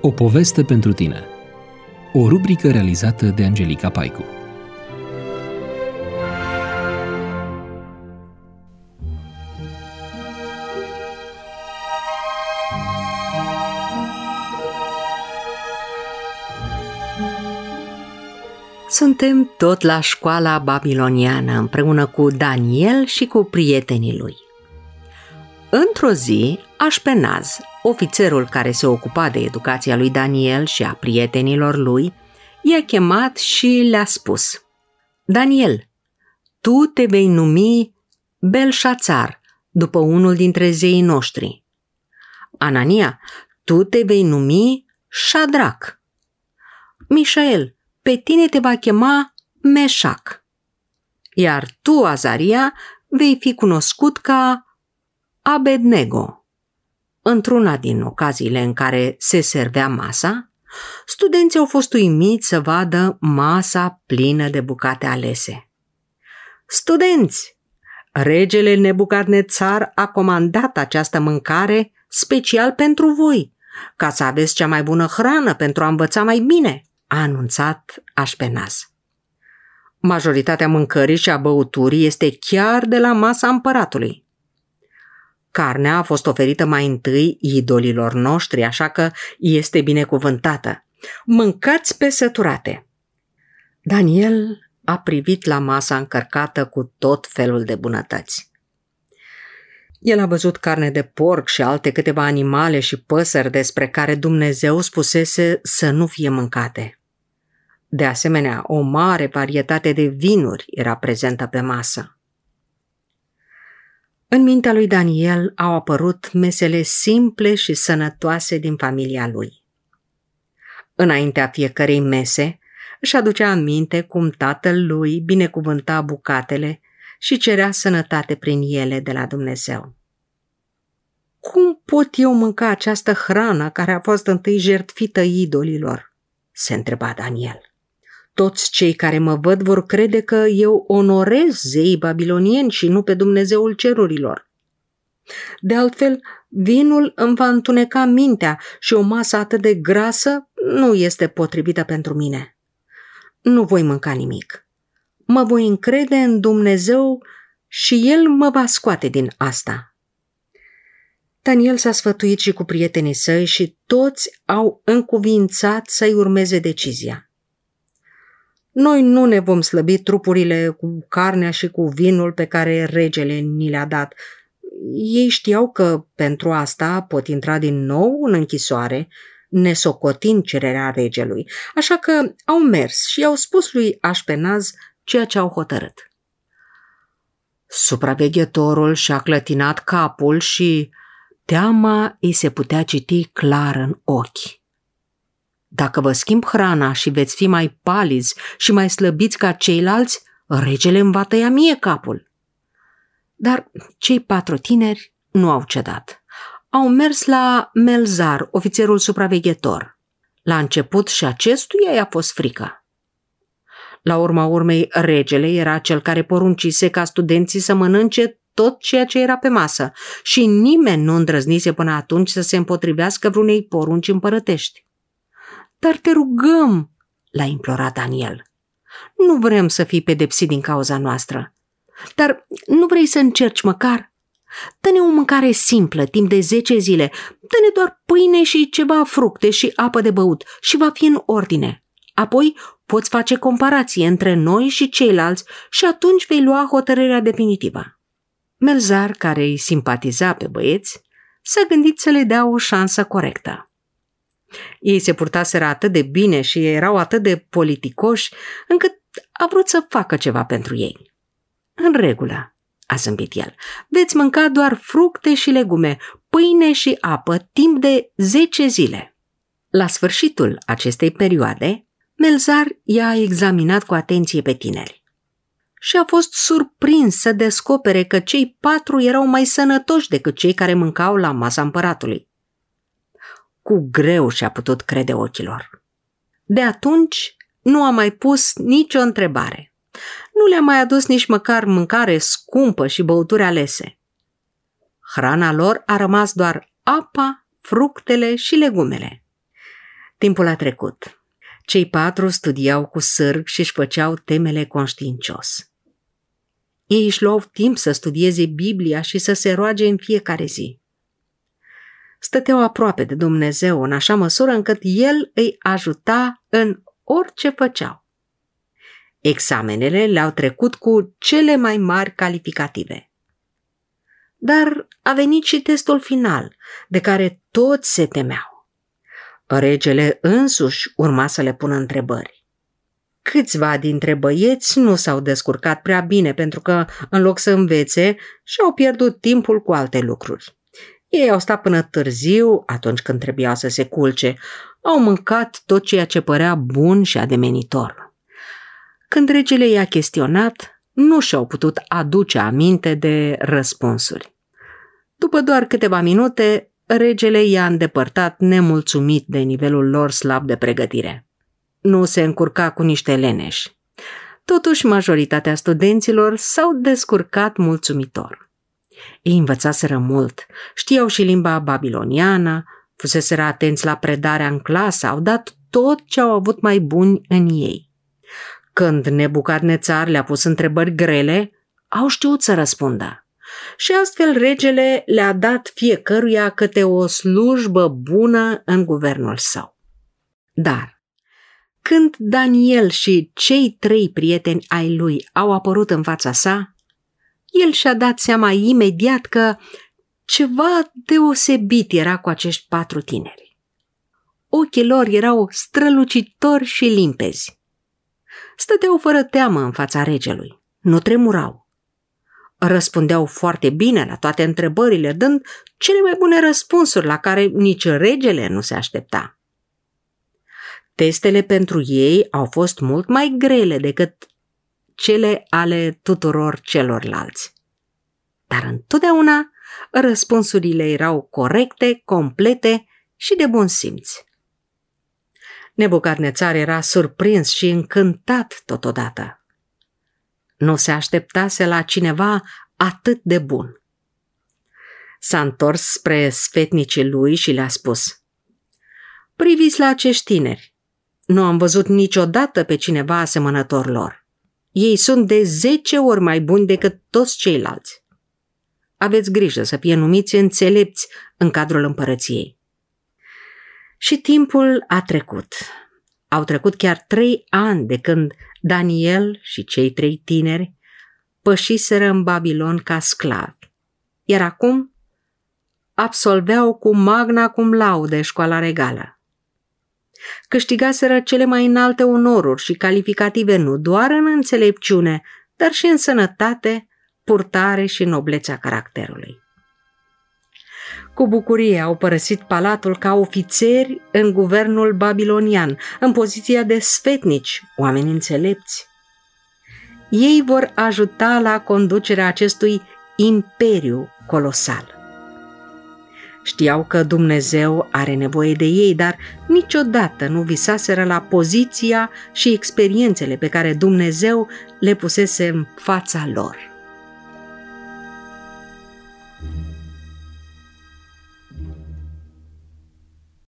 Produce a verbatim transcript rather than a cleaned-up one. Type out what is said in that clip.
O poveste pentru tine. O rubrică realizată de Angelica Paicu. Suntem tot la școala babiloniană împreună cu Daniel și cu prietenii lui. Într-o zi, Așpenaz, ofițerul care se ocupa de educația lui Daniel și a prietenilor lui, i-a chemat și le-a spus: Daniel, tu te vei numi Belșațar, după unul dintre zeii noștri. Anania, tu te vei numi Șadrac. Mișael, pe tine te va chema Meșac. Iar tu, Azaria, vei fi cunoscut ca Abednego. Într-una din ocaziile în care se servea masa, studenții au fost uimiți să vadă masa plină de bucate alese. Studenți, regele Nebucadnețar a comandat această mâncare special pentru voi, ca să aveți cea mai bună hrană pentru a învăța mai bine, a anunțat Așpenaz. Majoritatea mâncării și a băuturii este chiar de la masa împăratului. Carnea a fost oferită mai întâi idolilor noștri, așa că este binecuvântată. Mâncați pe săturate. Daniel a privit la masa încărcată cu tot felul de bunătăți. El a văzut carne de porc și alte câteva animale și păsări despre care Dumnezeu spusese să nu fie mâncate. De asemenea, o mare varietate de vinuri era prezentă pe masă. În mintea lui Daniel au apărut mesele simple și sănătoase din familia lui. Înaintea fiecărei mese își aducea aminte cum tatăl lui binecuvânta bucatele și cerea sănătate prin ele de la Dumnezeu. Cum pot eu mânca această hrană care a fost întâi jertfită idolilor? Se întreba Daniel. Toți cei care mă văd vor crede că eu onorez zeii babilonieni și nu pe Dumnezeul cerurilor. De altfel, vinul îmi va întuneca mintea și o masă atât de grasă nu este potrivită pentru mine. Nu voi mânca nimic. Mă voi încrede în Dumnezeu și El mă va scoate din asta. Daniel s-a sfătuit și cu prietenii săi și toți au încuviințat să-i urmeze decizia. Noi nu ne vom slăbi trupurile cu carnea și cu vinul pe care regele ni le-a dat. Ei știau că pentru asta pot intra din nou în închisoare, nesocotind cererea regelui, așa că au mers și i-au spus lui Așpenaz ceea ce au hotărât. Supraveghetorul și-a clătinat capul și teama îi se putea citi clar în ochi. Dacă vă schimb hrana și veți fi mai palizi și mai slăbiți ca ceilalți, regele îmi va tăia mie capul. Dar cei patru tineri nu au cedat. Au mers la Melzar, ofițerul supraveghetor. La început și acestuia i-a fost frică. La urma urmei, regele era cel care poruncise ca studenții să mănânce tot ceea ce era pe masă și nimeni nu îndrăznise până atunci să se împotrivească vreunei porunci împărătești. Dar te rugăm, l-a implorat Daniel. Nu vrem să fii pedepsit din cauza noastră. Dar nu vrei să încerci măcar? Dă-ne o mâncare simplă, timp de zece zile. Dă-ne doar pâine și ceva fructe și apă de băut și va fi în ordine. Apoi poți face comparație între noi și ceilalți și atunci vei lua hotărârea definitivă. Melzar, care îi simpatiza pe băieți, s-a gândit să le dea o șansă corectă. Ei se purtaseră atât de bine și erau atât de politicoși, încât a vrut să facă ceva pentru ei. În regulă, a zâmbit el, veți mânca doar fructe și legume, pâine și apă timp de zece zile. La sfârșitul acestei perioade, Melzar i-a examinat cu atenție pe tineri și a fost surprins să descopere că cei patru erau mai sănătoși decât cei care mâncau la masa împăratului. Cu greu și-a putut crede ochilor. De atunci nu a mai pus nicio întrebare. Nu le-a mai adus nici măcar mâncare scumpă și băuturi alese. Hrana lor a rămas doar apa, fructele și legumele. Timpul a trecut. Cei patru studiau cu sârg și își făceau temele conștiincios. Ei își luau timp să studieze Biblia și să se roage în fiecare zi. Stăteau aproape de Dumnezeu în așa măsură încât El îi ajuta în orice făceau. Examenele le-au trecut cu cele mai mari calificative. Dar a venit și testul final, de care toți se temeau. Regele însuși urma să le pună întrebări. Câțiva dintre băieți nu s-au descurcat prea bine pentru că, în loc să învețe, și-au pierdut timpul cu alte lucruri. Ei au stat până târziu, atunci când trebuia să se culce, au mâncat tot ceea ce părea bun și ademenitor. Când regele i-a chestionat, nu și-au putut aduce aminte de răspunsuri. După doar câteva minute, regele i-a îndepărtat nemulțumit de nivelul lor slab de pregătire. Nu se încurca cu niște leneși. Totuși, majoritatea studenților s-au descurcat mulțumitor. Ei învățaseră mult, știau și limba babiloniană, fuseseră atenți la predarea în clasă, au dat tot ce au avut mai buni în ei. Când Nebucadnețar le-a pus întrebări grele, au știut să răspundă. Și astfel regele le-a dat fiecăruia câte o slujbă bună în guvernul său. Dar, când Daniel și cei trei prieteni ai lui au apărut în fața sa, el și-a dat seama imediat că ceva deosebit era cu acești patru tineri. Ochii lor erau strălucitori și limpezi. Stăteau fără teamă în fața regelui, nu tremurau. Răspundeau foarte bine la toate întrebările, dând cele mai bune răspunsuri la care nici regele nu se aștepta. Testele pentru ei au fost mult mai grele decât cele ale tuturor celorlalți. Dar întotdeauna răspunsurile erau corecte, complete și de bun simț. Nebucadnețar era surprins și încântat totodată. Nu se așteptase la cineva atât de bun. S-a întors spre sfetnicii lui și le-a spus: priviți la acești tineri. Nu am văzut niciodată pe cineva asemănător lor. Ei sunt de zece ori mai buni decât toți ceilalți. Aveți grijă să fie numiți înțelepți în cadrul împărăției. Și timpul a trecut. Au trecut chiar trei ani de când Daniel și cei trei tineri pășiseră în Babilon ca sclavi, iar acum absolveau cu magna cum laude școala regală. Câștigaseră cele mai înalte onoruri și calificative nu doar în înțelepciune, dar și în sănătate, purtare și noblețea caracterului. Cu bucurie au părăsit palatul ca ofițeri în guvernul babilonian, în poziția de sfetnici, oameni înțelepți. Ei vor ajuta la conducerea acestui imperiu colosal. Știau că Dumnezeu are nevoie de ei, dar niciodată nu visaseră la poziția și experiențele pe care Dumnezeu le pusese în fața lor.